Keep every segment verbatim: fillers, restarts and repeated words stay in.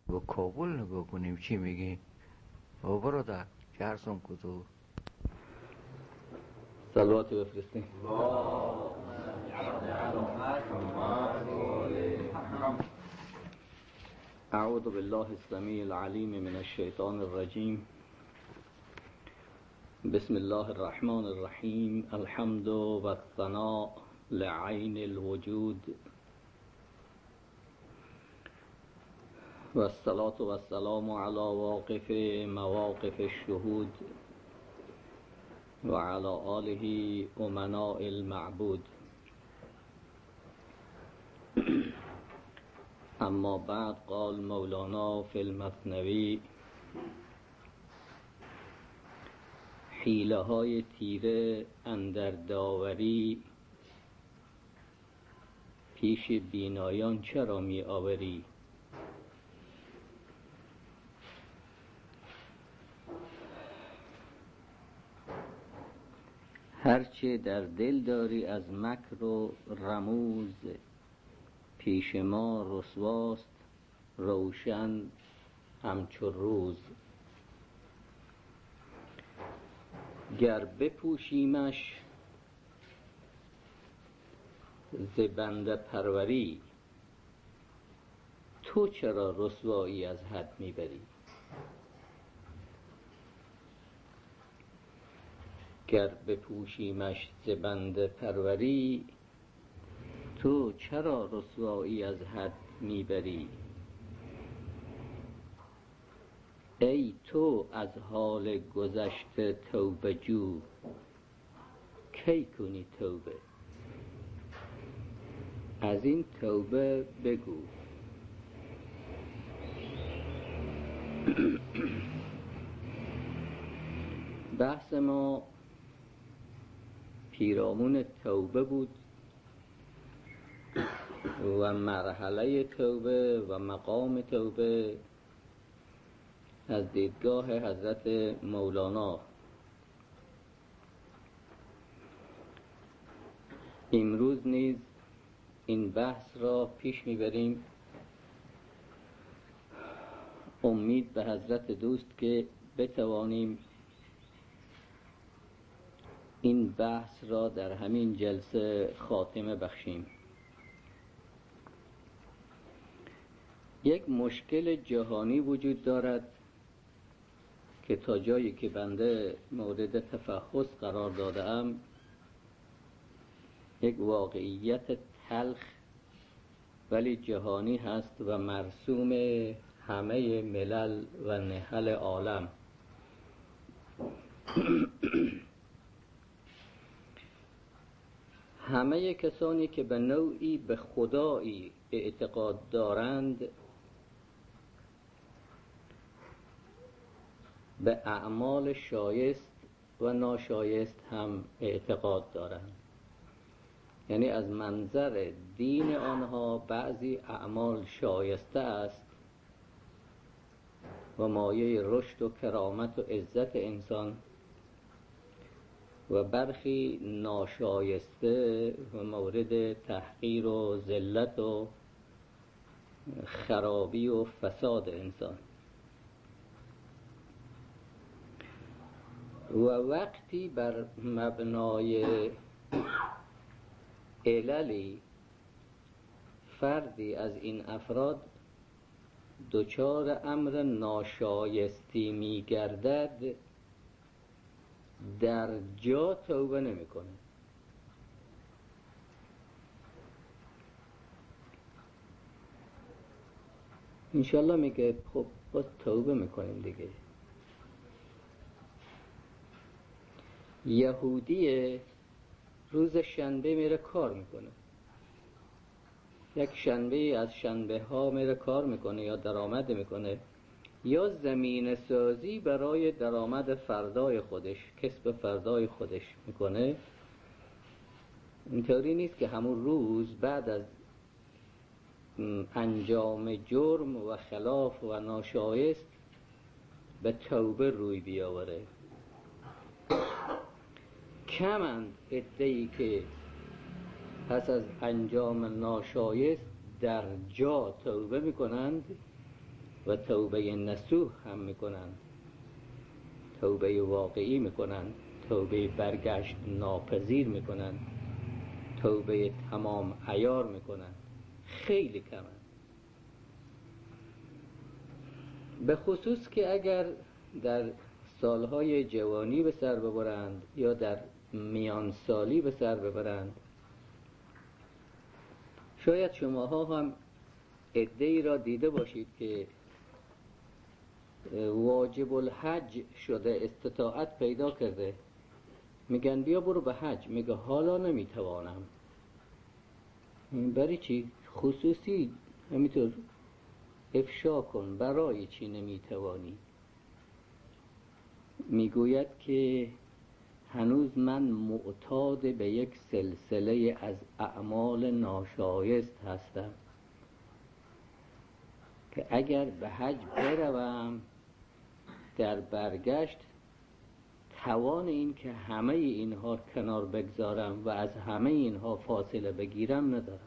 به کابل نگاه کنیم چی میگی؟ او برادر جرسون کدو صلوات بفرستیم. اعوذ بالله السمیع العلیم من الشیطان الرجیم. بسم الله الرحمن الرحیم. الحمد و الثناء لعین الوجود و الصلاة و السلام علی واقف مواقف الشهود و علی آله امناء المعبود. اما بعد، قال مولانا فی المثنوی: حیله های تیره اندر داوری، پیش بینایان چرا می آوری؟ هرچه در دل داری از مکر و رموز، پیش ما رسواست روشن همچو روز. گر بپوشیمش ز بنده پروری، تو چرا رسوایی از حد میبری؟ گر بپوشیمش ز بنده پروری، تو چرا رسوایی از حد میبری؟ ای تو از حال گذشته توبه جو، کی کنی توبه؟ از این توبه بگو. بحث ما پیرامون توبه بود و مرحله توبه و مقام توبه از دیدگاه حضرت مولانا. امروز نیز این بحث را پیش میبریم، امید به حضرت دوست که بتوانیم این بحث را در همین جلسه خاتمه بخشیم. یک مشکل جهانی وجود دارد که تا جایی که بنده مورد تفحص قرار دادم، یک واقعیت تلخ ولی جهانی هست و مرسوم همه ملل و نهل عالم. همه کسانی که به نوعی به خدایی اعتقاد دارند، به اعمال شایست و ناشایست هم اعتقاد دارند. یعنی از منظر دین آنها بعضی اعمال شایسته است و مایه رشد و کرامت و عزت انسان، و برخی ناشایسته و مورد تحقیر و ذلت و خرابی و فساد انسان. و وقتی بر مبنای عللی فردی از این افراد دچار امر ناشایستی می گردد، در جا توبه نمی کنه. انشالله میگه خب باز توبه میکنیم دیگه. یهودی روز شنبه میره کار میکنه، یک شنبه از شنبه ها میره کار میکنه یا درآمد میکنه، یا زمین سازی برای درآمد فردای خودش، کسب فردای خودش میکنه. اینطوری نیست که همون روز بعد از انجام جرم و خلاف و ناشایست به توبه روی بیاوره. کمند عده‌ای که پس از انجام ناشایست در جا توبه میکنند و توبه نصوح هم میکنند، توبه واقعی میکنند، توبه برگشت ناپذیر میکنند، توبه تمام عیار میکنند. خیلی کمند. به خصوص که اگر در سالهای جوانی به سر ببرند یا در میان سالی به سر ببرند. شاید شماها هم عده‌ای را دیده باشید که واجب الحج شده، استطاعت پیدا کرده، میگن بیا برو به حج، میگه حالا نمیتوانم. برای چی؟ خصوصی همینطور افشا کن، برای چی نمیتوانی؟ میگوید که هنوز من معتاد به یک سلسله از اعمال ناشایست هستم که اگر به حج بروم در برگشت توان این که همه اینها کنار بگذارم و از همه اینها فاصله بگیرم ندارم.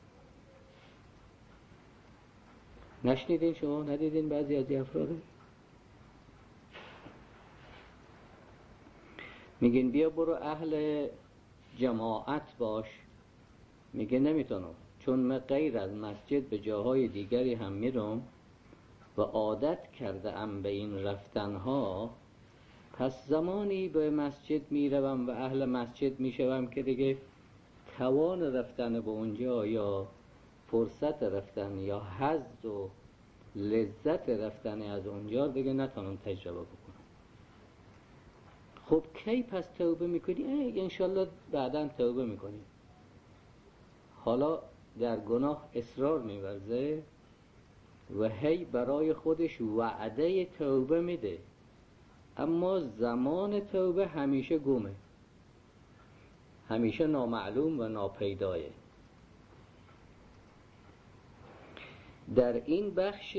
نشنیدین شما؟ ندیدین بعضی از افراد میگین بیا برو اهل جماعت باش، میگه نمیتونم، چون من غیر از مسجد به جاهای دیگری هم میرم و عادت کرده ام به این رفتنها. پس زمانی به مسجد میروم و اهل مسجد میشوم که دیگه توان رفتن به اونجا یا فرصت رفتن یا حظ و لذت رفتن از اونجا دیگه نتونم تجربه بکنم. خب کی پس توبه میکنی؟ انشالله بعداً توبه میکنی. حالا در گناه اصرار میورزه و هی برای خودش وعده توبه میده، اما زمان توبه همیشه گمه، همیشه نامعلوم و ناپیداه. در این بخش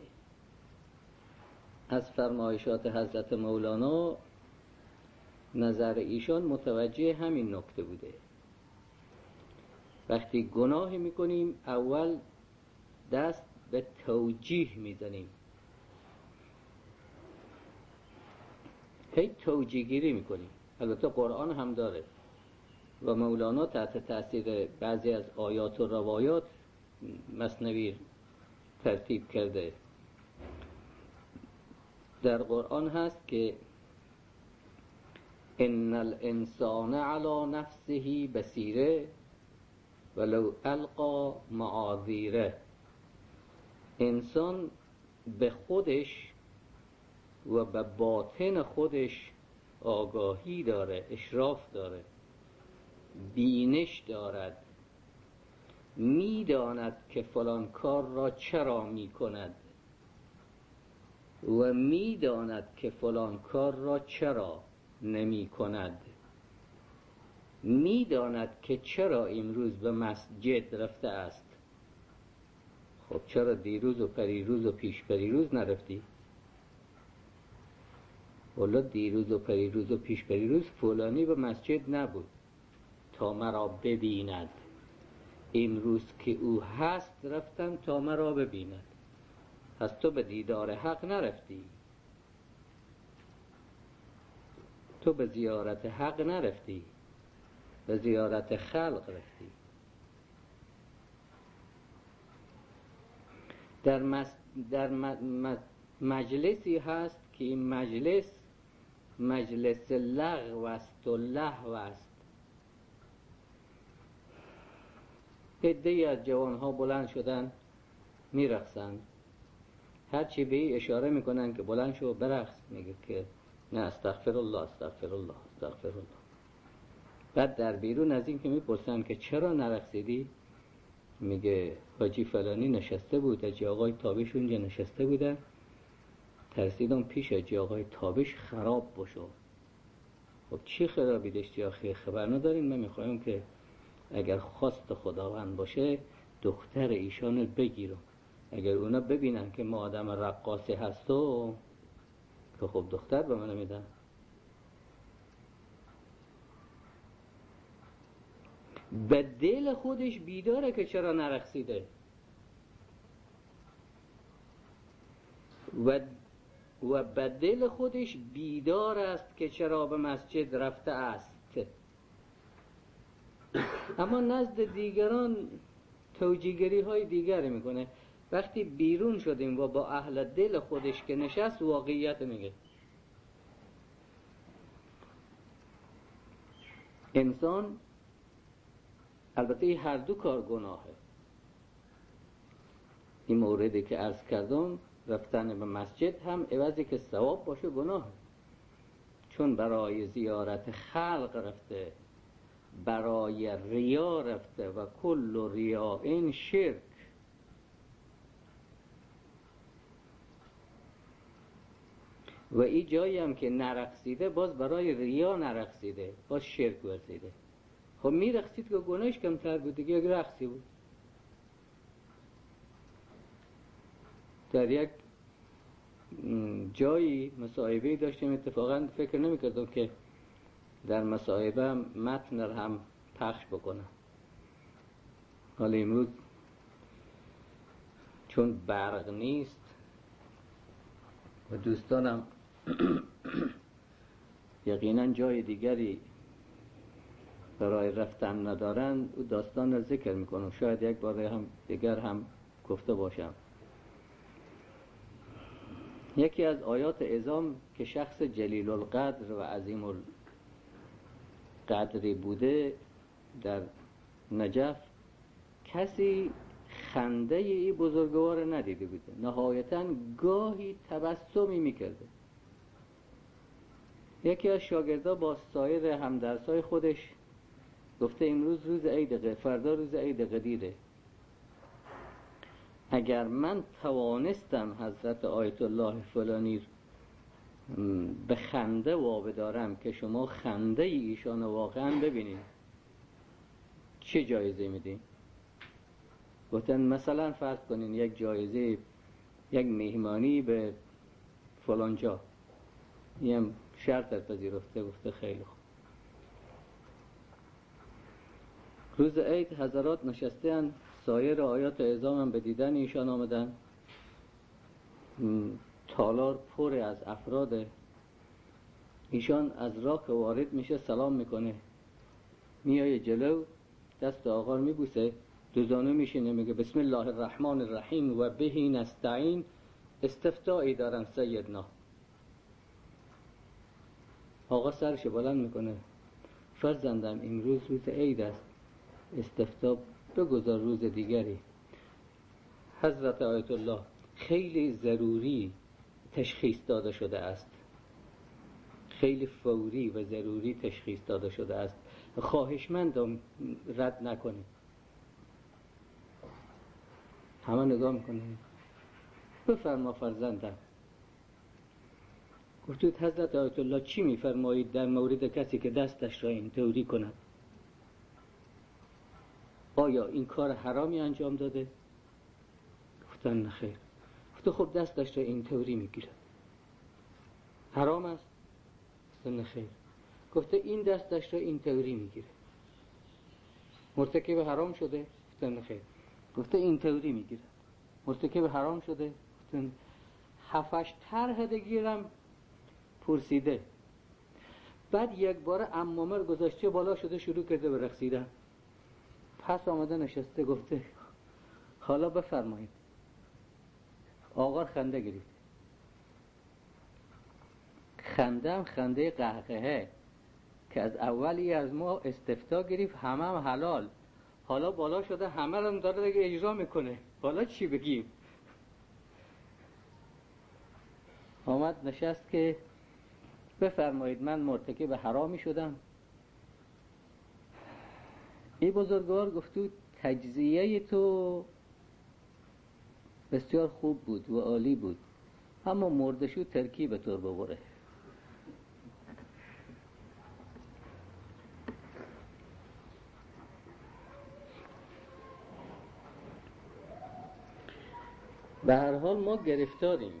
از فرمایشات حضرت مولانا نظر ایشان متوجه همین نکته بوده. وقتی گناهی میکنیم اول دست به توجیه میزنیم، هی توجیه گیری میکنیم. البته قرآن هم داره و مولانا تحت تاثیر بعضی از آیات و روایات مثنوی ترتیب کرده. در قرآن هست که ان الانسان علی نفسه بصیره ولو القا معاذیره. انسان به خودش و به باطن خودش آگاهی داره، اشراف داره، بینش دارد، میداند که فلان کار را چرا میکند و میداند که فلان کار را چرا نمی کند، میداند که چرا امروز به مسجد رفته است. خب چرا دیروز و پریروز و پیش پریروز نرفتی؟ والا دیروز و پریروز و پیش پریروز فلانی به مسجد نبود تا مرا ببیند، امروز که او هست رفتم تا مرا ببیند. پس تو به دیدار حق نرفتی، تو به زیارت حق نرفتی، به زیارت خلق رفتی. در, مس... در م... مجلسی هست که این مجلس مجلس لغو است و لهو است. عده‌ای از جوانها بلند شدن میرقصند، هرچی به این اشاره میکنن که بلند شو برقص، میگه که نه استغفر الله استغفر الله استغفر الله. بعد در بیرون از این که میپرسن که چرا نرقصیدی، میگه حاجی فلانی نشسته بود، حاجی آقای تابش اونجا نشسته بودن، ترسیدم پیش حاجی آقای تابش خراب باشه. خب چی خرابی داشتی آخه؟ خبر ندارین؟ من میخوایم که اگر خواست خداوند باشه دختر ایشانو بگیرم، اگر اونا ببینن که ما آدم رقاصی هستو که خب دختر به من میدن. به دل خودش بیداره که چرا نرقصیده. و و به دل خودش بیدار است که چرا به مسجد رفته است، اما نزد دیگران توجیهگری های دیگری میکنه. وقتی بیرون شدیم و با اهل دل خودش که نشست واقعیت میگه. انسان البته این هر دو کار گناهه. این موردی که عرض کردم رفتن به مسجد هم عوضی که ثواب باشه گناهه، چون برای زیارت خلق رفته، برای ریا رفته و کل ریا این شرک. و این جایی هم که نرقصیده باز برای ریا نرقصیده، باز شرک ورزیده. خب می رقصید که گناهش کمتر بود دیگه، یک رقصی بود. در یک جایی مصاحبه داشتیم، اتفاقا فکر نمی کردم که در مصاحبه متن هم پخش بکنم. حالا امروز چون برق نیست و دوستانم یقینا جای دیگری برای رفتن ندارن، او داستان را ذکر میکنم، شاید یک بار هم دیگر هم گفته باشم. یکی از آیات اعظام که شخص جلیل القدر و عظیم القدری بوده در نجف، کسی خنده ای بزرگوار ندیده بوده، نهایتاً گاهی تبسمی میکرده. یکی از شاگردا با سایر همدرسای خودش گفته امروز روز عید، فردا روز عید قدیره، اگر من توانستم حضرت آیت الله فلانی به خنده وابدارم که شما خنده ایشان واقعا ببینید، چه جایزه میدین؟ گفتن مثلا فرض کنین یک جایزه، یک مهمانی به فلان جا، این شرط پذیرفته. گفته خیلی خوب. روز عید حضرات نشستن، سایر آیات اعظام هم به دیدن ایشان آمدن، تالار پر از افراد. ایشان از راه که وارد میشه سلام میکنه، میای جلو، دست آقا رو میبوسه، دو زانو میشینه، میگه بسم الله الرحمن الرحیم و بهی نستعین. استفتایی دارن سیدنا. آقا سرش بلند میکنه، فرزندم امروز روز عید است، استفتا بگذار روز دیگری. حضرت آیت الله خیلی ضروری تشخیص داده شده است، خیلی فوری و ضروری تشخیص داده شده است، خواهشمندم رد نکنید. همه نگاه میکنه، بفرما فرزندم. گفتید حضرت آیت الله چی میفرمایید در مورد کسی که دستش را اینطوری کند؟ آیا این کار حرامی انجام داده؟ گفتن نخیر. گفت خب دستش را اینطوری میگیره، حرام است؟ گفتن نخیر. گفته این دستش را اینطوری میگیره، مرتکب حرام شده؟ گفتن نخیر. گفته اینطوری میگیره، مرتکب حرام شده؟ گفتن هفتش طرح دیگرم پرسیده. بعد یک بار عمامه رو گذاشته بالا شده، شروع کرده به رقصیدن. پس آمده نشسته، گفته حالا بفرمایید. آقا خنده گرفت. خنده هم خنده قهقهه که از اولی از ما استفتا گرفت، همه هم حلال، حالا بالا شده همه هم داره دیگه اجرا میکنه، حالا چی بگیم؟ آمد نشست که بفرمایید من مرتکب حرامی شدم. این بزرگوار گفتو تجزیه تو بسیار خوب بود و عالی بود، اما مردشو ترکیب طور ببره. به هر حال ما گرفتاریم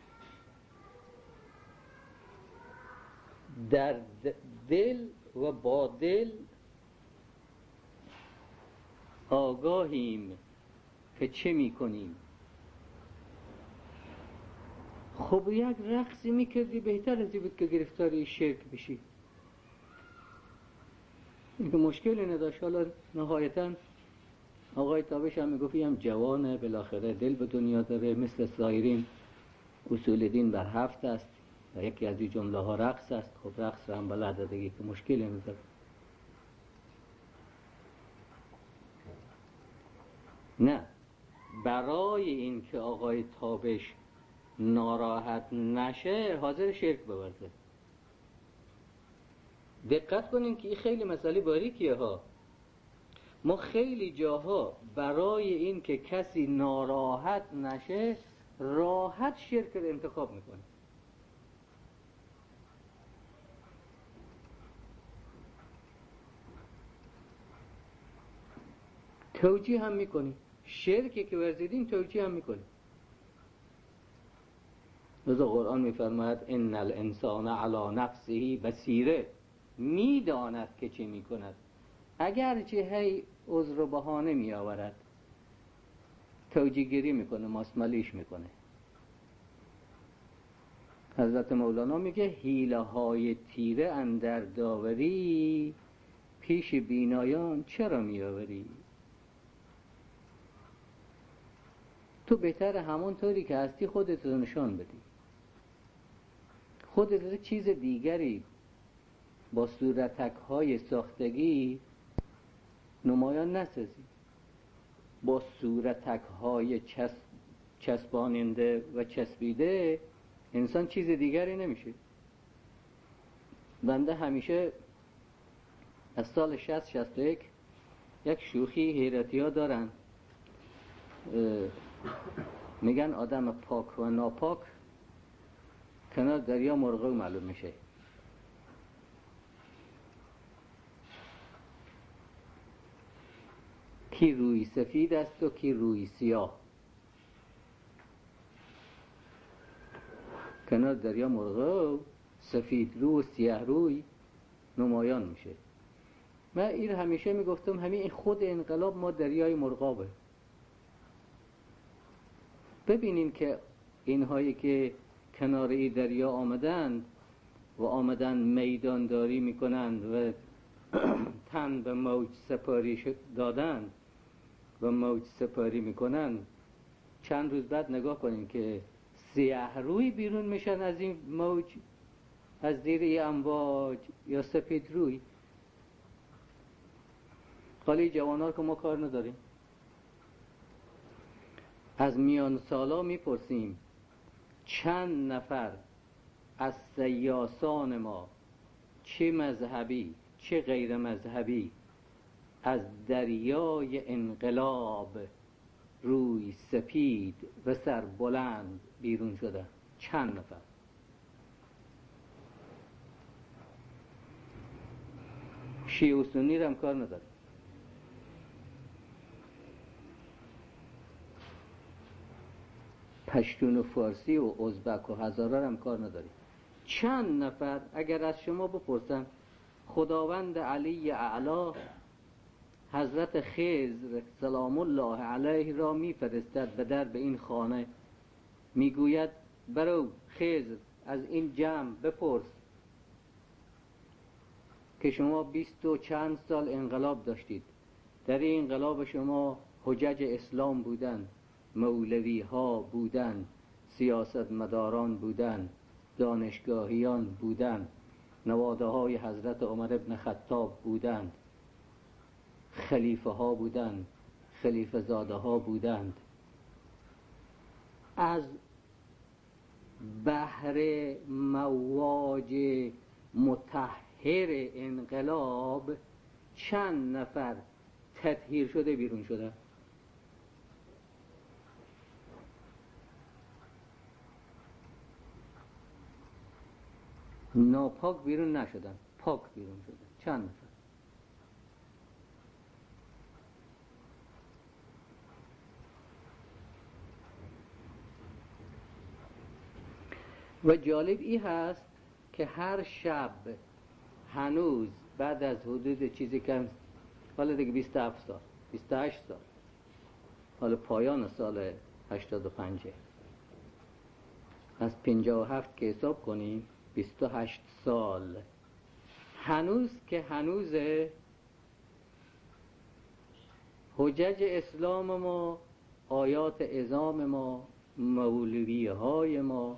در دل و با دل آگاهیم که چه می کنیم. خب یک رقصی میکردی بهتر از این بود که گرفتاری شرک بشی. این که مشکلی نداشت. حالا نهایتاً آقای تابش هم میگفت هم جوانه، بالاخره دل به دنیا داره، مثل سایرین اصول دین بر هفت است و یکی از این جمله ها رقص است. خب رقص را هم بلده دیگه که مشکلی نداره. نه، برای این که آقای تابش ناراحت نشه حاضر شرک بورزه. دقت کنین که این خیلی مسئله باریکیه ها. ما خیلی جاها برای این که کسی ناراحت نشه راحت شرک رو انتخاب میکنه. توجیه هم میکنی، شرکی که ورزیدین توجیه هم میکنی. لذا قرآن میفرماید ان الانسان علی نفسه بصیره، میداند که چه میکند، اگرچه هی عذر و بهانه میآورد، توجیه گیری میکنه، ماسمالیش میکنه. حضرت مولانا میگه حیله های تیره اندر داوری، پیش بینایان چرا میآوری؟ تو بهتر همون طوری که هستی خودت رو نشان بدی، خودت رو چیز دیگری با صورتک های ساختگی نمایان نسازی. با صورتک های چسب چسباننده و چسبیده انسان چیز دیگری نمیشه. بنده همیشه از سال شصت شصت و یک یک شوخی حیرتی ها دارن، میگن آدم پاک و ناپاک کنار دریا مرغو معلوم میشه. کی روی سفید است و کی روی سیاه. کنار دریا مرغو سفید رو و سیاه روی نمایان میشه. من این همیشه میگفتم همین خود انقلاب ما دریای مرغابه. ببینین که اینهایی که کنار این دریا آمدند و آمدن میدانداری میکنند و تن به موج سپاری دادند و موج سپاری میکنند، چند روز بعد نگاه کنین که سیاه روی بیرون میشن از این موج، از زیر این امواج، یا سفید روی. حالی جوانان که ما کار نداریم. از میان سالا میپرسیم چند نفر از سیاسان ما، چه مذهبی چه غیر مذهبی، از دریای انقلاب روی سپید و سر بلند بیرون شده؟ چند نفر؟ شیعه و سنی هم کار نداره. پشتون و فارسی و ازبک و هزاره هم کار نداری. چند نفر اگر از شما بپرسن خداوند علی اعلی حضرت خضر سلام الله علیه را میفرستد به در به این خانه، میگوید برو خضر از این جمع بپرس که شما بیست و چند سال انقلاب داشتید، در این انقلاب شما حجج اسلام بودن، مولوی ها بودن، سیاست مداران بودن، دانشگاهیان بودن، نواده های حضرت عمر ابن خطاب بودند، خلیفه ها بودند، خلیفه زاده ها بودند. از بحر مواج مطهر انقلاب چند نفر تطهیر شده بیرون شده؟ ناپاک بیرون نشدن، پاک بیرون شدن. چند نفر؟ و جالب ای هست که هر شب هنوز بعد از حدود چیزی که حالا دیگه بیست و هفت سال بیست و هشت سال، حالا پایان سال هشتاد و پنج، از پنجاه و هفت که حساب کنیم بیست و هشت سال، هنوز که هنوز حجج اسلام ما، آیات عظام ما، مولوی های ما،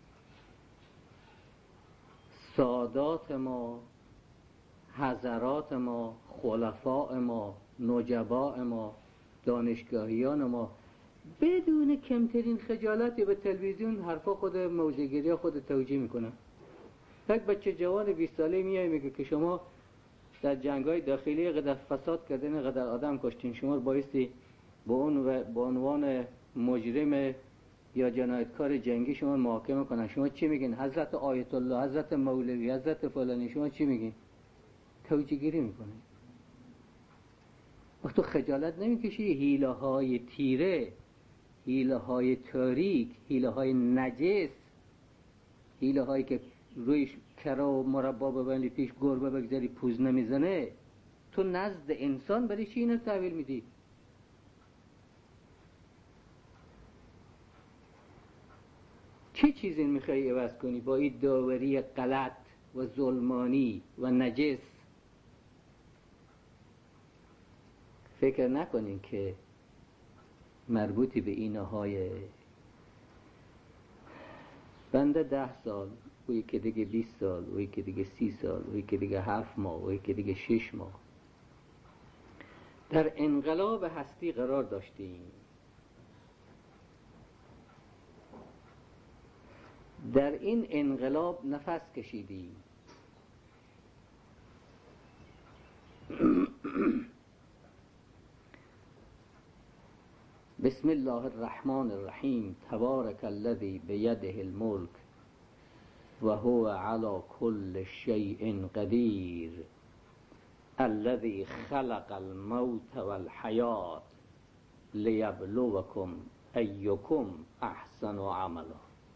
سادات ما، حضرات ما، خلفاء ما، نجباء ما، دانشگاهیان ما بدون کمترین خجالتی به تلویزیون حرفا خود موزگیری خود توجیه میکنن. یک بچه جوان بیست ساله میای میگه که شما در جنگ‌های داخلی قدر فساد کردین، قدر آدم کشتین، شما رو بایستی با اون با عنوان مجرم یا جنایتکار جنگی شما محاکمه کنن. شما چی میگین؟ حضرت آیت الله، حضرت مولوی، حضرت فلانی، شما چی میگین؟ توجیه گیری میکنین. وقت تو خجالت نمیکشی حیله های تیره، حیله های تاریک، حیله های نجس، حیله هایی که رویش کرا و مربا ببندی پیش گربه بگذاری پوز نمیزنه، تو نزد انسان برای چی اینو تحویل میدی؟ چه چیزی میخوای عوض کنی با این داوری غلط و ظلمانی و نجس؟ فکر نکنین که مربوطی به اینهای بنده ده سال، و یکی دیگه بیست سال، و یکی دیگه سی سال، و یکی دیگه هفت ماه، و یکی دیگه شش ماه در انقلاب هستی قرار داشتیم. در این انقلاب نفس کشیدیم. بسم الله الرحمن الرحیم. تبارک الذی بیده الملک و هو علی کل شیء قدیر الذی خلق الموت والحیات لیبلوکم ایکم احسن عملا.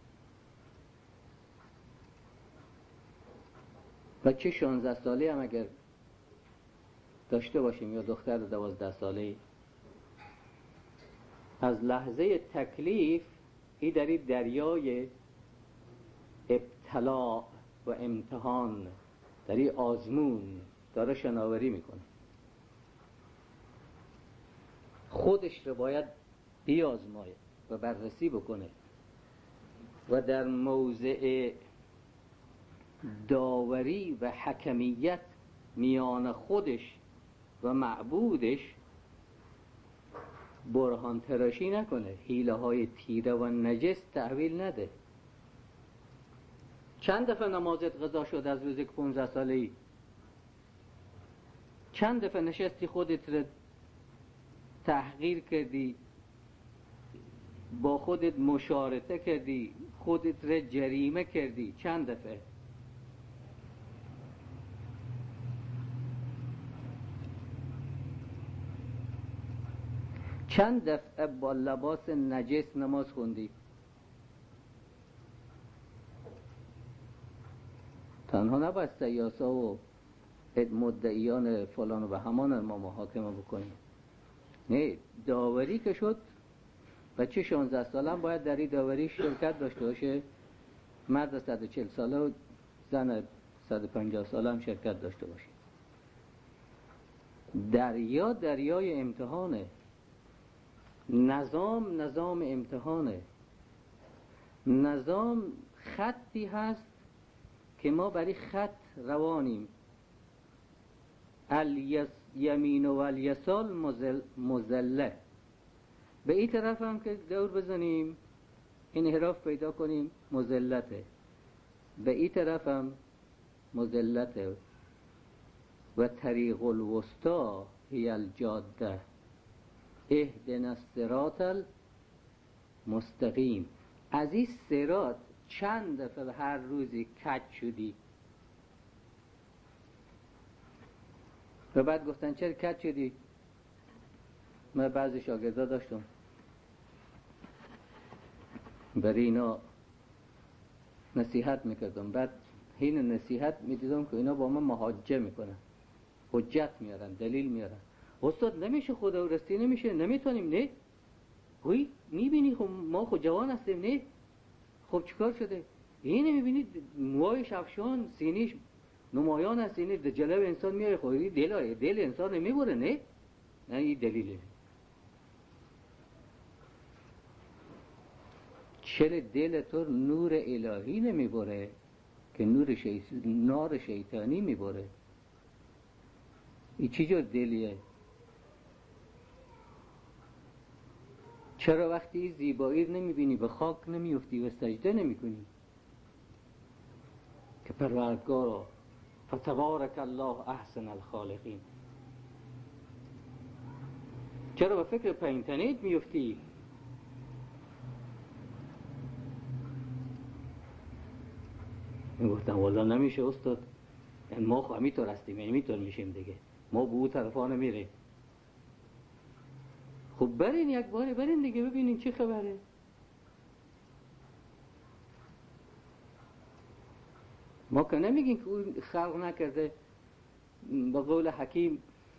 بچه شانزده ساله هم اگر داشته باشیم یا دختر دوازده ساله، از لحظه تکلیف ای در این دریای ابتلا و امتحان، در این آزمون داره شناوری میکنه. خودش رو باید بیازماید و بررسی بکنه و در موضع داوری و حکمیت میان خودش و معبودش برهان تراشی نکنه، حیله های تیره و نجس تحویل نده. چند دفعه نمازت قضا شد از روز که پونزده ساله ای؟ چند دفعه نشستی خودت رو تحقیر کردی، با خودت مشارطه کردی، خودت رو جریمه کردی؟ چند دفعه؟ چند دفعه با لباس نجس نماز خوندی؟ تنها نباید سیاسا و مدعیان فلان و به همان ما محاکمه بکنیم. نه، داوری که شد بچه شانزده ساله هم باید در این داوری شرکت داشته باشه. مرد صد و چهل ساله و زن صد و پنجاه ساله هم شرکت داشته باشه. دریا دریای امتحانه، نظام نظام امتحانه. نظام خطی هست که ما برای خط روانیم. الیمین و الیسال مزله. به این طرف هم که دور بزنیم انحراف پیدا کنیم مزلته، به این طرف هم مزلته. و طریق الوسطی هی الجاده اهدنا الصراط المستقیم. از این صراط چند دفعه هر روزی کج شدی و بعد گفتن چرا کج شدی؟ من بعضی شاگردا داشتم برای اینا نصیحت میکردم، بعد این نصیحت میدیدم که اینا با من محاجه میکنن، حجت میارن، دلیل میارن. استاد نمیشه، خدا رستی نمیشه، نمیتونیم. نه، هوی میبینی خب ما خود جوان هستیم. نه خب چیکار شده؟ اینه میبینید موهایش افشان، سینیش نمایان است، اینه در جلو انسان میاره. خوری دل آیه دل انسان میبره. نه نه این دلیله. چل دل تو نور الهی نمیبره که نور شیط... نار شیطانی میبره. این چی جور دلیه؟ چرا وقتی زیبایی رو نمیبینی به خاک نمیفتی و سجده نمیکنی که پروردگارا فتبارک الله احسن الخالقین؟ چرا به فکر پینتنیت میفتی؟ میگفتم والا نمیشه استاد، ما خو همینطور هستیم، همینطور میشیم دیگه، ما به اون طرفا نمیریم. خب برین یک باری برین دیگه ببینین چی خبره. ما که نمیگیم که اون خلق نکرده. به قول حکیم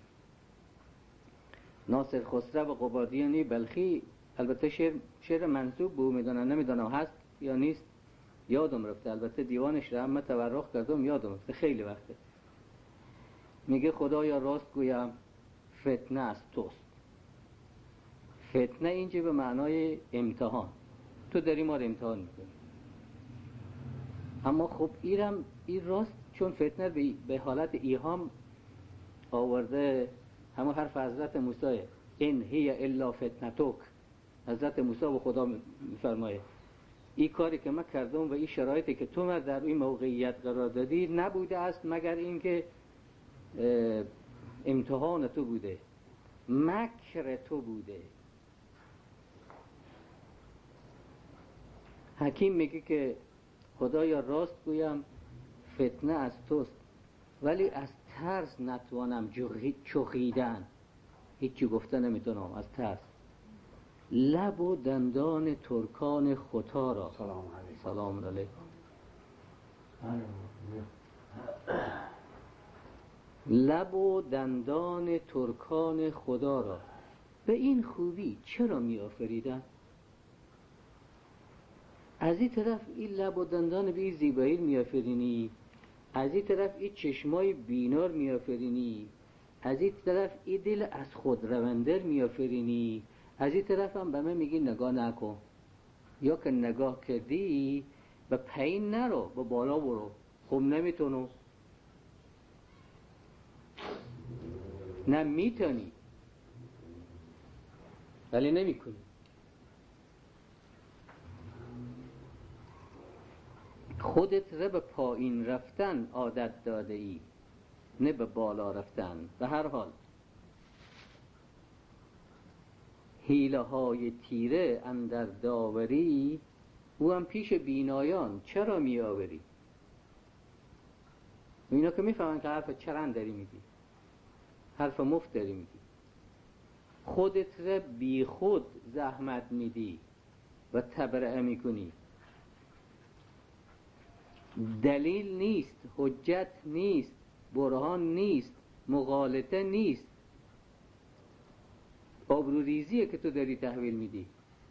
ناصر خسرو قبادیانی بلخی، البته شعر شعر منسوب به او میدونن، نمیدونم هست یا نیست، یادم رفته، البته دیوانش را هم تورق کردم یادم رفته، خیلی وقته. میگه خدایا راست گویم فتنه از توست. فتنه اینجا به معنای امتحان، تو داری ما رو امتحان میکنی. اما خب ایرم این راست، چون فتنه به حالت ایهام آورده، همه حرف حضرت موسی ان هی الا فتنتک. حضرت موسی به خدا میفرمایه این کاری که من کردم و این شرایطی که تو من در این موقعیت قرار دادی نبوده است مگر اینکه امتحان تو بوده، مکر تو بوده. حکیم میگه که خدایا راست گویم فتنه از توست، ولی از ترس نتوانم چخیدن، هیچی گفته نمیتونم از ترس. لب و دندان ترکان خطا را، سلام علیکم. سلام علیکم. لب و دندان ترکان خدا را به این خوبی چرا می آفریدن؟ از این طرف این لب و دندان به این زیبایی می آفرینی، از این طرف این چشمای بینار می آفرینی، از این طرف این دل از خود روندر می آفرینی، از این طرف هم به من میگی نگاه نکن، یا که نگاه کردی به پایین نرو، به بالا برو. خب نمیتونو، نه میتونی ولی نمیکنی. خودت را به پایین رفتن عادت داده ای، نه به بالا رفتن. به هر حال حیله های تیره اندر داوری، او هم پیش بینایان چرا می آوری؟ اینا که میفهمن که حرف چرند داری میگی، حرف مفت داری میگی. خودت را بی خود زحمت میدی و تبرئه میکنی. دلیل نیست، حجت نیست، برهان نیست، مغالطه نیست، آبروریزیه که تو داری تحویل میدی.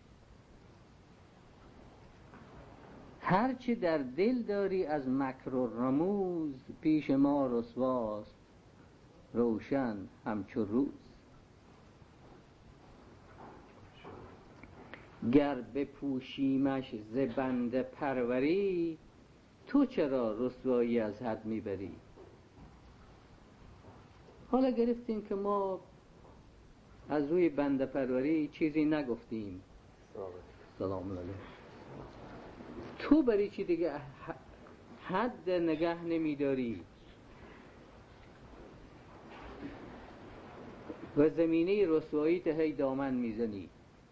هرچی در دل داری از مکر و رموز، پیش ما رسواست روشن همچو روز. گر بپوشیمش ز بنده پروری، تو چرا رسوایی از حد میبری؟ حالا گرفتیم که ما از روی بنده پروری چیزی نگفتیم. سلام علیکم. تو برای چی دیگه حد نگه نمیداری و زمینه رسوایی ته هی دامن میزنی؟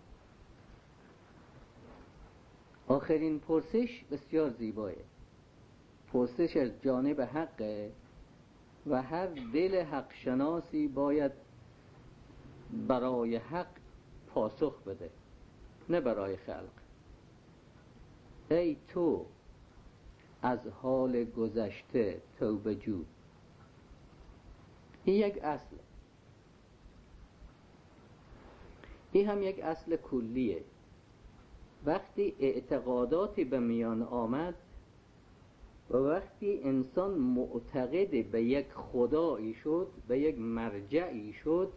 آخرین پرسش بسیار زیباه، پرسش از جانب حقه و هر دل حق شناسی باید برای حق پاسخ بده، نه برای خلق. ای تو از حال گذشته توبه جو. این یک اصل، این هم یک اصل کلیه وقتی اعتقاداتی به میان آمد و وقتی انسان معتقد به یک خدایی شد، به یک مرجعی شد،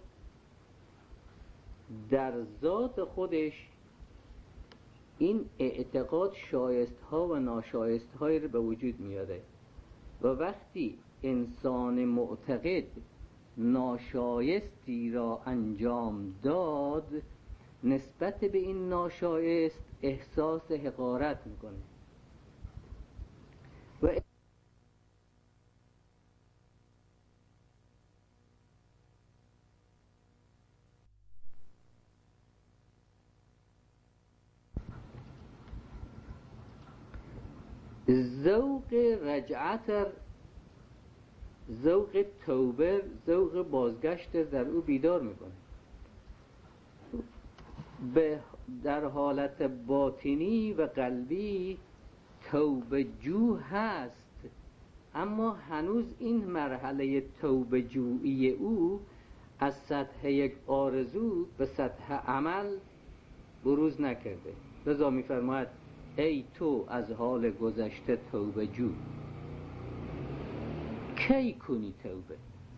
در ذات خودش این اعتقاد شایست ها و ناشایست هایی رو به وجود میاره و وقتی انسان معتقد ناشایستی را انجام داد، نسبت به این ناشایست احساس حقارت میکنه و ذوق رجعت، ذوق توبه، ذوق بازگشت در او بیدار میکنه. به در حالت باطنی و قلبی توبه جو هست، اما هنوز این مرحله توبه جویی او از سطح یک آرزو به سطح عمل بروز نکرده. لذا می‌فرماید ای تو از حال گذشته توبه جو، کی کنی توبه؟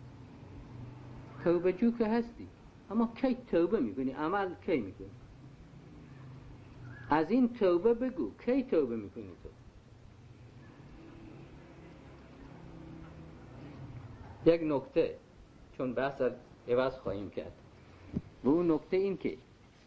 توبه جو که هستی، اما کی توبه میکنی؟ عمل کی میکنی؟ از این توبه بگو، کی توبه میکنی تو؟ یک نکته، چون بحث را عوض خواهیم کرد، و اون نکته این که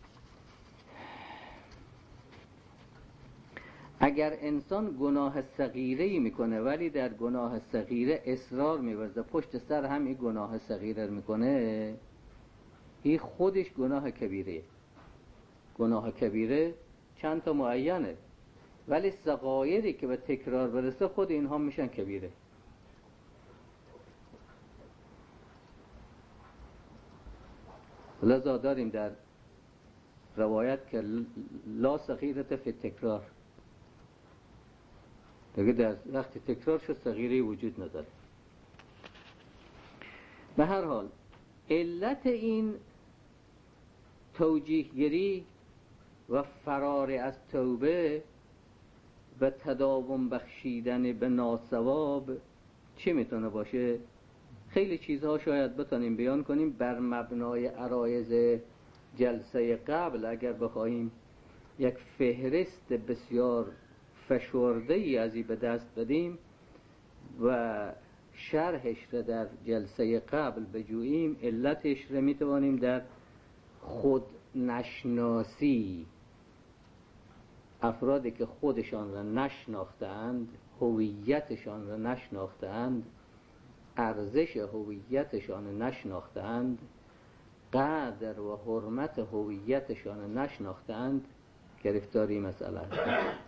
اگر انسان گناه صغیره‌ای میکنه ولی در گناه صغیره اصرار می‌ورزه، پشت سر همین گناه صغیره میکنه، این خودش گناه کبیره. گناه کبیره چند تا معینه، ولی صغایری که به تکرار برسه خود اینها میشن کبیره. لذا داریم در روایت که لا صغیرة فی تکرار، دیگه در وقتی تکرار شد صغیره وجود نداره. به هر حال علت این توجیهگیری و فرار از توبه و تداوم بخشیدن به ناصواب چی میتونه باشه؟ خیلی چیزها شاید بتونیم بیان کنیم بر مبنای عرایض جلسه قبل. اگر بخواهیم یک فهرست بسیار فشرده ای ازی به دست بدیم و شرحش را در جلسه قبل بجوییم، علتش را میتوانیم در خود نشناسی، افرادی که خودشان را نشناختند، هویتشان را نشناختند، ارزش هویتشان نشناختند، قدر و حرمت هویتشان نشناختند، گرفتاری مسئله است.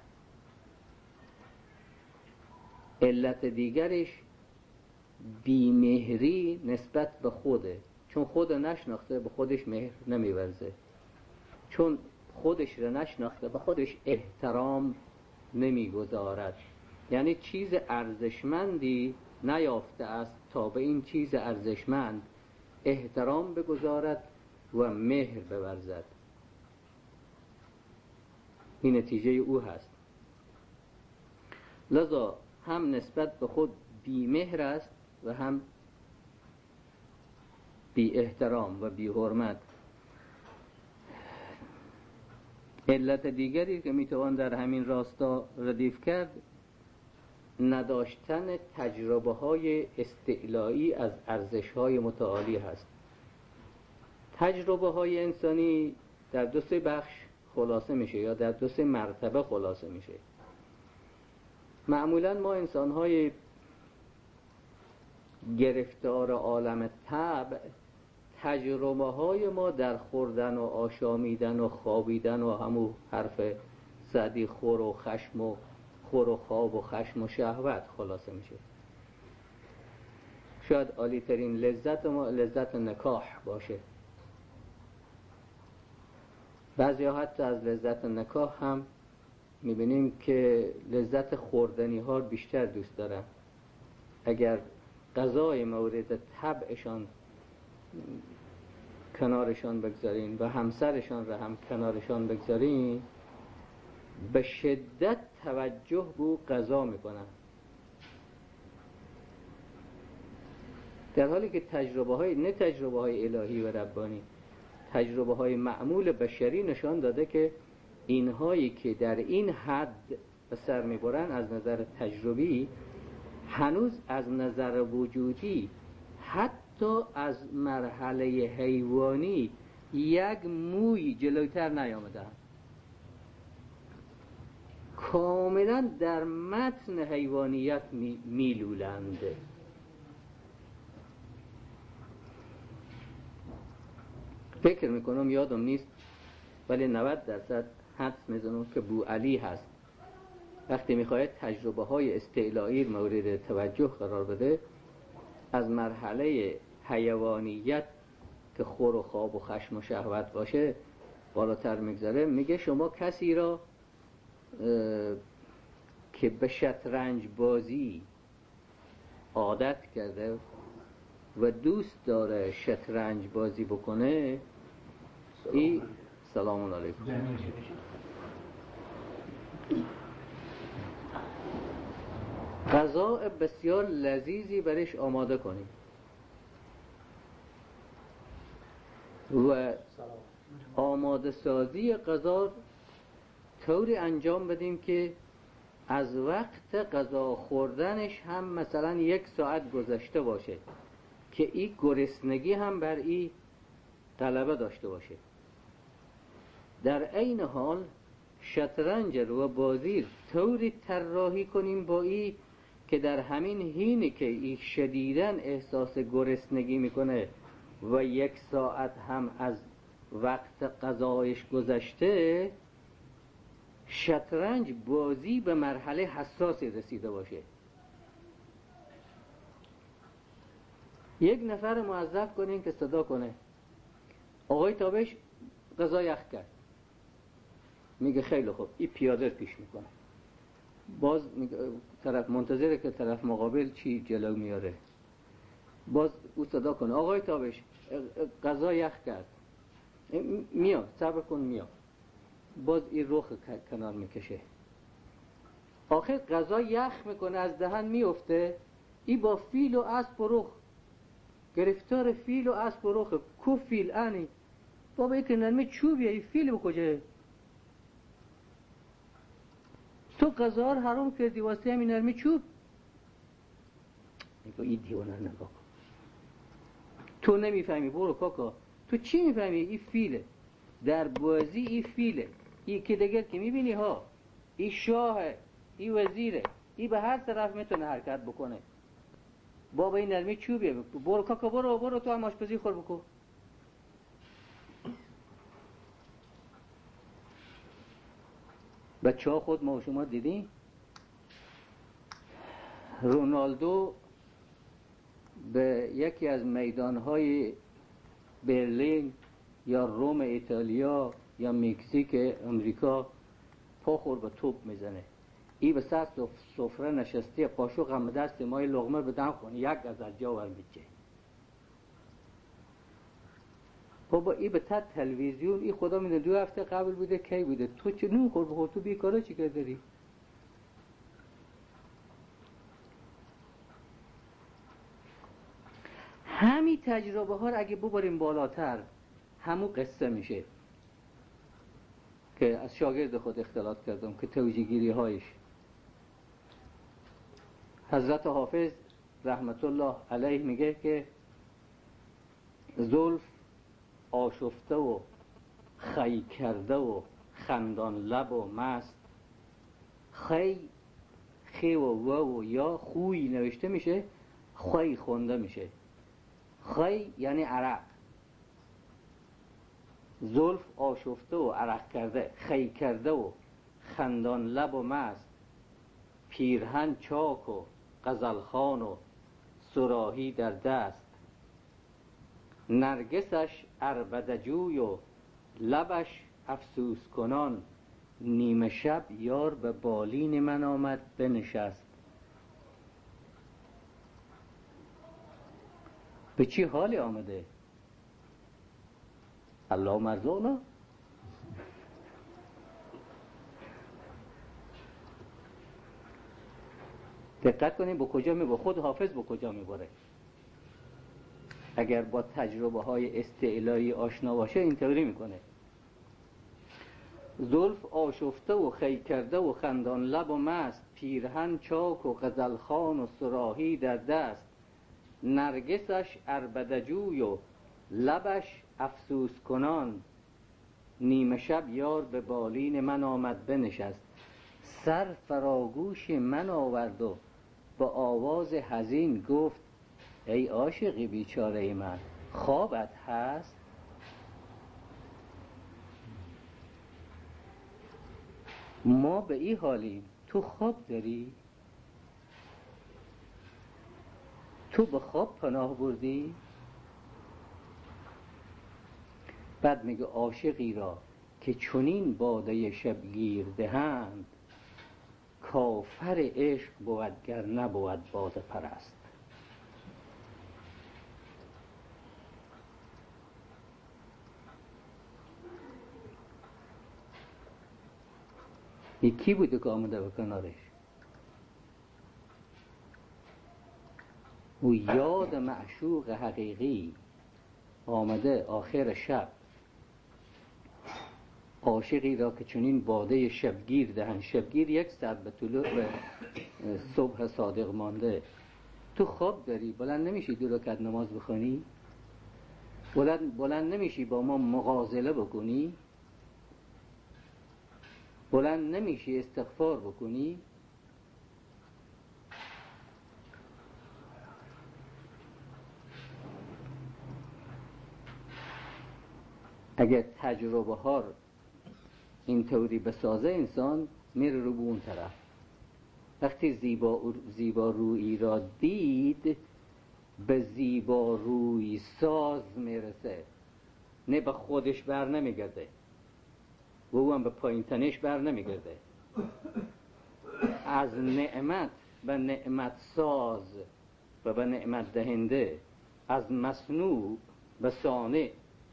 علت دیگرش بیمهری نسبت به خوده، چون خود نشناخته به خودش مهر نمیورزه، چون خودش را نشناخته به خودش احترام نمیگذارد. یعنی چیز ارزشمندی نیافته است تا به این چیز ارزشمند احترام بگذارد و مهر بورزد. این نتیجه او هست. لذا هم نسبت به خود بی مهر است و هم بی احترام و بی حرمت. علت دیگری که میتوان در همین راستا ردیف کرد، نداشتن تجربه های استعلایی از ارزش های متعالی هست. تجربه های انسانی در دو سه بخش خلاصه میشه یا در دو سه مرتبه خلاصه میشه. معمولا ما انسان های گرفتار عالم طبع، تجربه های ما در خوردن و آشامیدن و خوابیدن و همون حرف سعدی خور و خشم و خور و خواب و خشم و شهوت خلاصه میشه. شاید عالی ترین لذت ما لذت نکاح باشه. بعضی ها حتی از لذت نکاح هم میبینیم که لذت خوردنی ها بیشتر دوست دارن. اگر غذای مورد طبعشان کنارشان بگذارین و همسرشان را هم کنارشان بگذارین، به شدت توجه به او قضا میکنن، در حالی که تجربه های نه تجربه های الهی و ربانی، تجربه های معمول بشری نشان داده که اینهایی که در این حد به سر میبرن از نظر تجربی هنوز از نظر وجودی حتی از مرحله حیوانی یک موی جلوتر نیامدن، کاملا در متن حیوانیت می میلولند. فکر میکنم یادم نیست ولی نود درصد حدس میزنم که بوعلی هست وقتی میخواید تجربه های استعلایی مورد توجه قرار بده از مرحله حیوانیت که خور و خواب و خشم و شهوت باشه بالاتر میگذاره. میگه شما کسی را که به شطرنج بازی عادت کرده و دوست داره شطرنج بازی بکنه، ای سلام علیکم، غذا بسیار لذیذی برش آماده کنیم و آماده سازی غذا طوری انجام بدیم که از وقت غذا خوردنش هم مثلا یک ساعت گذشته باشه که این گرسنگی هم بر این غلبه داشته باشه. در عین حال شطرنج رو و بازی طوری طراحی کنیم با این که در همین حینی که این شدیداً احساس گرسنگی میکنه و یک ساعت هم از وقت غذایش گذشته، شطرنج بازی به مرحله حساسی رسیده باشه. یک نفر موظف کنین که صدا کنه آقای تابش غذا یخ کرد، میگه خیلی خوب، این پیاده پیش میکنه، باز طرف منتظره که طرف مقابل چی جلو میاره، باز او صدا کنه آقای تابش غذا یخ کرد، میاد صبر کن میاد، باز این رخ کنار میکشه، آخر غذا یخ میکنه از دهن میفته، این با فیل و اسب و رخ گرفتار فیل و اسب و رخ کو فیل انی بابا یک نرمه چوبیه، این فیل بکجه تو غذا رو حرام کردی واسه همین نرمه چوب. میگه این دیوانه نگاه تو نمیفهمی، برو کاکا تو چی میفهمی، این فیله در بازی، این فیله، این که دیگر که میبینی ها، این شاهه، این وزیره، این به هر طرف میتونه حرکت بکنه، بابا این نرمه چوبیه، برو کاکا برو برو تو هم آشپزی خور بکن. بچه ها خود ما و شما دیدیم رونالدو به یکی از میدانهای برلین یا روم ایتالیا یا مکزیک امریکا پا خور به توپ میزنه، ای به سر سفره نشسته پاشو غم دست مای لغمه بدن خونه یک از از جا ورمیچه، بابا ای به تا تلویزیون ای خدا میده دو هفته قبل بوده کی بوده، تو چه نون خور بخور، تو بیکاره چی که داری؟ همین تجربه ها رو اگه ببریم بالاتر همون قصه میشه که از شاگرد خود اختلاط کردم که توجیه گیری هایش حضرت حافظ رحمت الله علیه میگه که زلف آشفته و خی کرده و خندان لب و مست، خی خی و و و یا خوی نوشته میشه، خی خونده میشه، خی یعنی عرق، زلف آشفته و عرق کرده، خی کرده و خندان لب و مست، پیرهن چاک و غزلخوان و صراحی در دست، نرگسش عربدجوی و لبش افسوس کنان، نیمه شب یار به بالین من آمد بنشست. به چی حالی آمده؟ الله مرزونا دقت کنیم با کجا می با خود حافظ با کجا میبره. اگر با تجربه های استعلایی آشنا باشه اینطوری میکنه: زلف آشفته و خی کرده و خندان لب و مست، پیرهن چاک و غزلخوان و صراحی در دست، نرگسش عربدجوی و لبش افسوس کنان، نیمه شب یار به بالین من آمد بنشست، سر فراگوش من آورد و با آواز حزین گفت ای عاشقی بیچاره من خوابت هست؟ ما به این حالیم، تو خواب داری؟ تو به خواب پناه بردی؟ بعد میگه عاشقی را که چنین باده شبگیر دهند، کافر عشق بود گر نبود باده پرست. یکی بوده که آمده به کنارش؟ او یاد معشوق حقیقی آمده آخر شب، عاشقی را که چنین باده شبگیر دهن. شبگیر یک ساعت به طلوع به صبح صادق مانده. تو خواب داری؟ بلند نمیشی دو رکعت نماز بخونی؟ بلند, بلند نمیشی با ما مغازله بکنی؟ بلند نمیشی استغفار بکنی؟ اگر تجربه ها این طوری بسازه انسان میره رو به اون طرف. وقتی زیبا, زیبا رویی را دید به زیبا روی ساز میرسه، نه به خودش بر نمیگرده و او هم به پایین تنش بر نمیگرده. از نعمت به نعمت ساز و به نعمت دهنده، از مصنوع به صانع،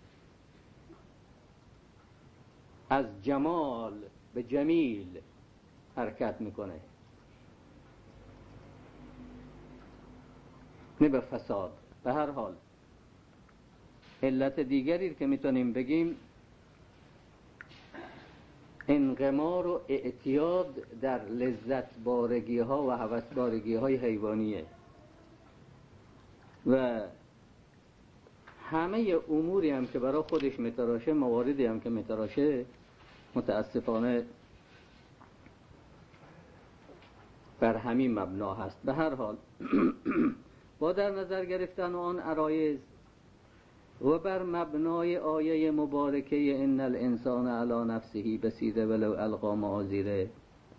از جمال به جمیل حرکت میکنه، نه به فساد. به هر حال علت دیگری که میتونیم بگیم انقمار و اعتیاد در لذت بارگی ها و هوس بارگی های حیوانیه و همه اموری هم که برای خودش متراشه، مواردی هم که متراشه، متاسفانه بر همین مبنا هست. به هر حال با در نظر گرفتن آن عرایض و بر مبنای آیه مبارکه ان الانسان علی نفسه بصیره ولو القی معاذیره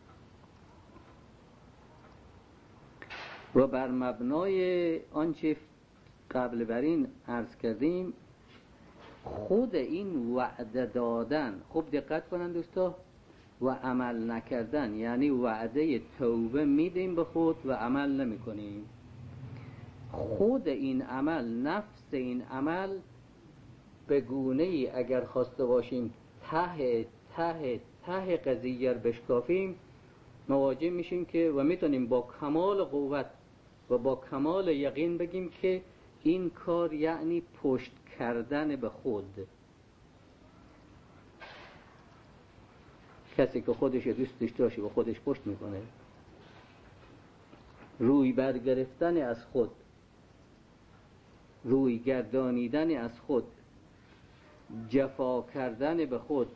و بر مبنای آنچه قبل بر این عرض کردیم، خود این وعده دادن، خوب دقت کنن دوستا، و عمل نکردن، یعنی وعده توبه میدیم به خود و عمل نمی کنیم. خود این عمل، نفس این عمل به گونه ای اگر خواسته باشیم ته ته ته قضیه رو بشکافیم، مواجه میشیم که و میتونیم با کمال قوت و با کمال یقین بگیم که این کار یعنی پشت کردن به خود. کسی که خودش دوستش داشته و خودش پشت میکنه، روی برگرفتن از خود، روی گردانیدن از خود، جفا کردن به خود،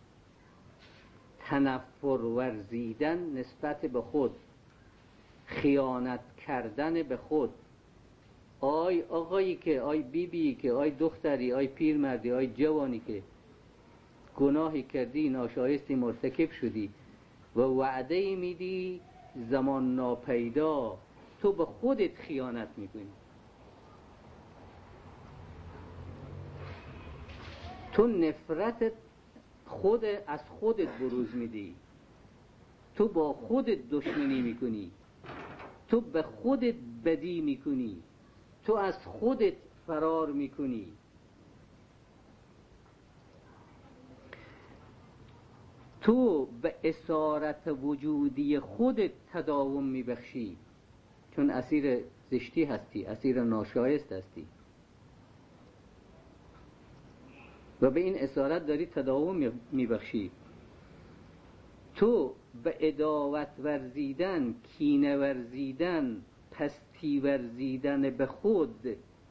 تنفر ورزیدن نسبت به خود، خیانت کردن به خود. آی آقایی که، آی بیبی که، آی دختری، آی پیرمردی، آی جوانی که گناهی کردی، ناشایستی مرتکب شدی و وعده میدی زمان ناپیدا، تو به خودت خیانت میکنی. تو نفرت خود از خودت بروز میدی، تو با خودت دشمنی میکنی، تو به خودت بدی میکنی، تو از خودت فرار میکنی. تو به اسارت وجودی خودت تداوم میبخشی. چون اسیر زشتی هستی، اسیر ناشایست هستی و به این اسارت داری تداوم میبخشی. تو به عداوت ورزیدن، کینه ورزیدن، پستی ورزیدن به خود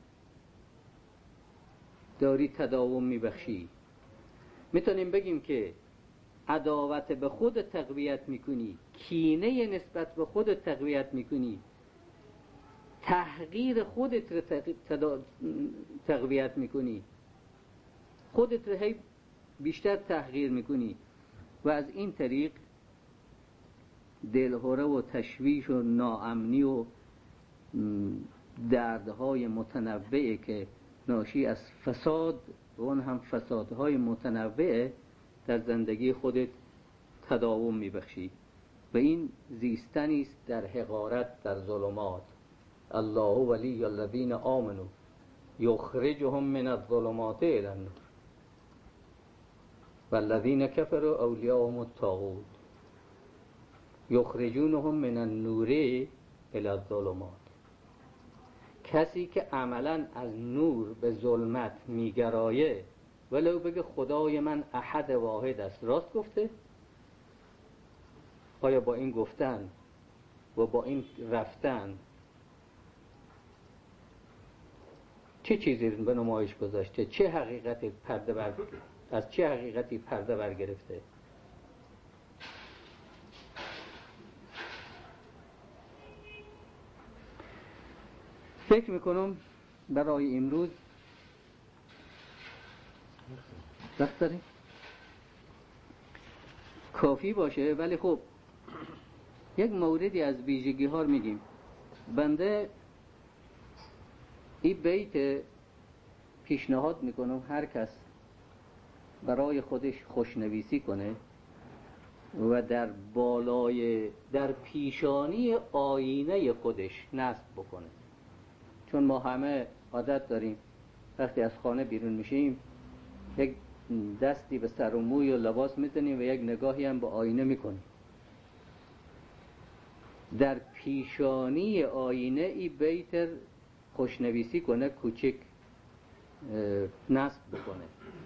داری تداوم میبخشی. میتونیم بگیم که عداوت به خود تقویت میکنی، کینه نسبت به خود تقویت میکنی، تحقیر خودت رو تدا... تقویت میکنی، خودت رو هی بیشتر تحقیر میکنی و از این طریق دلهره و تشویش و ناامنی و دردهای متنوعی که ناشی از فساد و اون هم فسادهای متنوع در زندگی خودت تداوم میبخشی و این زیستنی است در حقارت، در ظلمات. الله ولی الذین آمنوا یخرجهم من الظلمات الی النور والذین کفروا اولیاءهم الطاغوت یخرجونهم من النور الی الظلمات. کسی که عملا از نور به ظلمت میگرایه ولو بگه خدای من احد واحد است، راست گفته؟ آیا با این گفتن و با این رفتن چه چیزی به نمایش گذاشته؟ چه حقیقتی پرده بر از چه حقیقتی پرده برگرفته؟ فکر میکنم برای امروز وقت داریم کافی باشه، ولی خب یک موردی از ویژگی ها رو میگیم. بنده این بیت پیشنهاد میکنم هر کس برای خودش خوشنویسی کنه و در بالای در پیشانی آینه خودش نصب بکنه، چون ما همه عادت داریم وقتی از خانه بیرون میشیم یک دستی به سر و موی و لباس میزنیم و یک نگاهی هم به آینه میکنیم. در پیشانی آینه ای بیت خوشنویسی کنه، کوچک نصب بکنه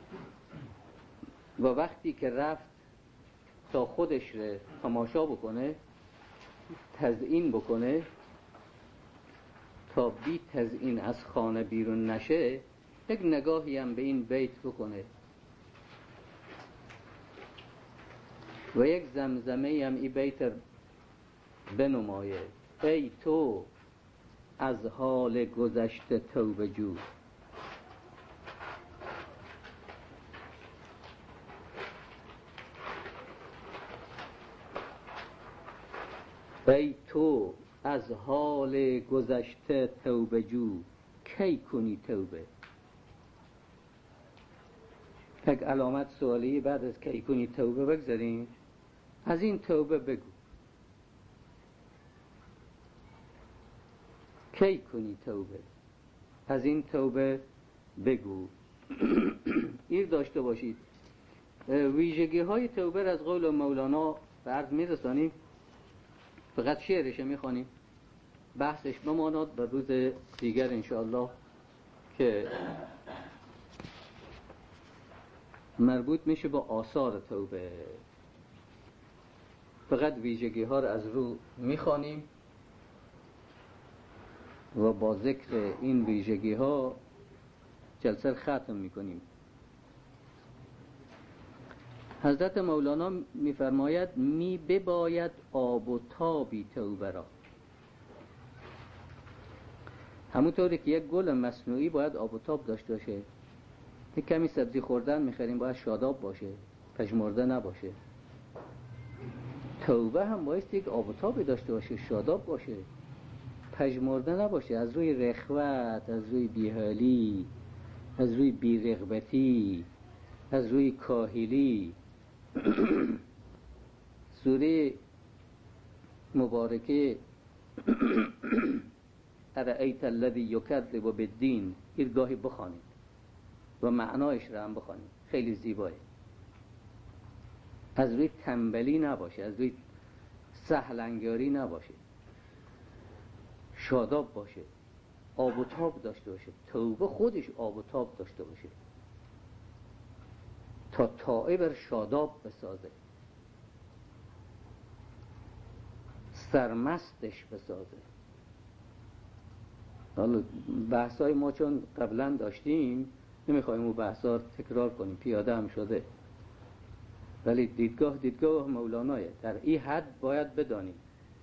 و وقتی که رفت تا خودش رو تماشا بکنه، تزیین بکنه، تا بی تزیین از خانه بیرون نشه یک نگاهی هم به این بیت بکنه و یک زمزمه هم این بیت بنمایه. ای تو از حال گذشته توبه جو، ای تو از حال گذشته توبه جو، کی کنی توبه؟ یک علامت سوالی بعد از کی کنی توبه بگذاریم. از این توبه بگو، کی کنی توبه؟ از این توبه بگو. این داشته باشید. ویژگی های توبه از قول مولانا به عرض میرسانیم، فقط شعرش میخوانیم، بحثش بماند به روز دیگر انشاءالله که مربوط میشه با آثار توبه. فقط ویژگی ها رو از رو میخوانیم و با ذکر این ویژگی ها جلسه ختم میکنیم. حضرت مولانا میفرماید می بباید آب و تابی توبه را. همونطوری که یک گل مصنوعی باید آب و تاب داشته باشه، یک کمی سبزی خوردن میخریم باید شاداب باشه، پژمرده نباشه. توبه هم باید یک آب و تابی داشته باشه، شاداب باشه، پژمرده نباشه، از روی رخوت، از روی بیحالی، از روی بیرغبتی، از روی کاهلی. سوره مبارکه ارأیت الذی یکذب بالدین این گاهی بخوانید و معنایش رو هم بخوانید، خیلی زیباه. از روی تنبلی نباشه، از روی سهلنگاری نباشه. شاداب باشه، آب و تاب داشته باشه، توبه خودش آب و تاب داشته باشه تا تائب را شاداب بسازه، سرمستش بسازه. حالا بحثای ما چون قبلا داشتیم نمیخوایم اون بحثا رو تکرار کنیم، پیاده هم شده، ولی دیدگاه دیدگاه مولانایه. در این حد باید بدانیم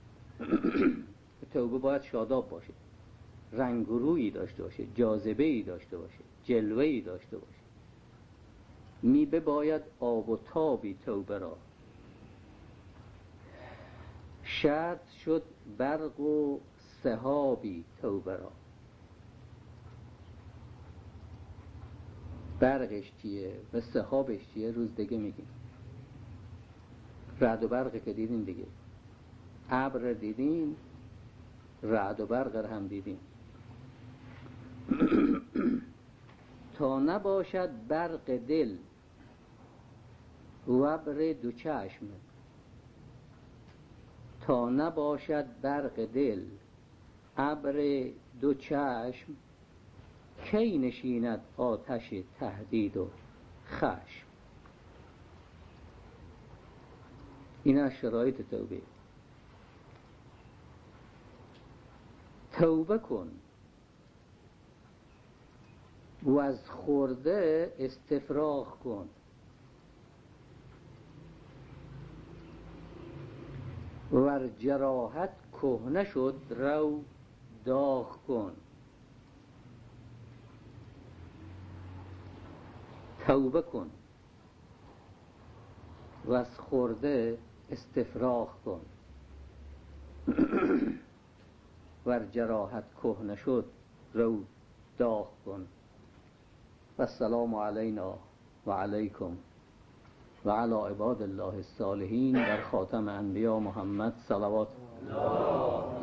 توبه باید شاداب باشه، رنگ و رویی داشته باشه، جاذبه‌ای داشته باشه، جلوه‌ای داشته باشه. می بباید آب و تابی توبه را، شرط شد برق و سحابی توبه را. برقش چیه و سحابش چیه روز دیگه میگیم. رعد و برق که دیدین دیگه، ابر دیدین، رعد و برق هم دیدین. تا نباشد برق دل و ابر دو چشم، تا نباشد برق دل ابر دو چشم، کی نشیند آتش تهدید و خشم. این از شرایط توبه. توبه کن و از خورده استفراغ کن، ور جراحت کهنه شد رو داغ کن. توبه کن و از خورده استفراغ کن، ور جراحت کهنه شد رو داغ کن. و السلام علینا و علیکم و علی عباد الله الصالحین. در خاتم انبیا محمد صلوات الله.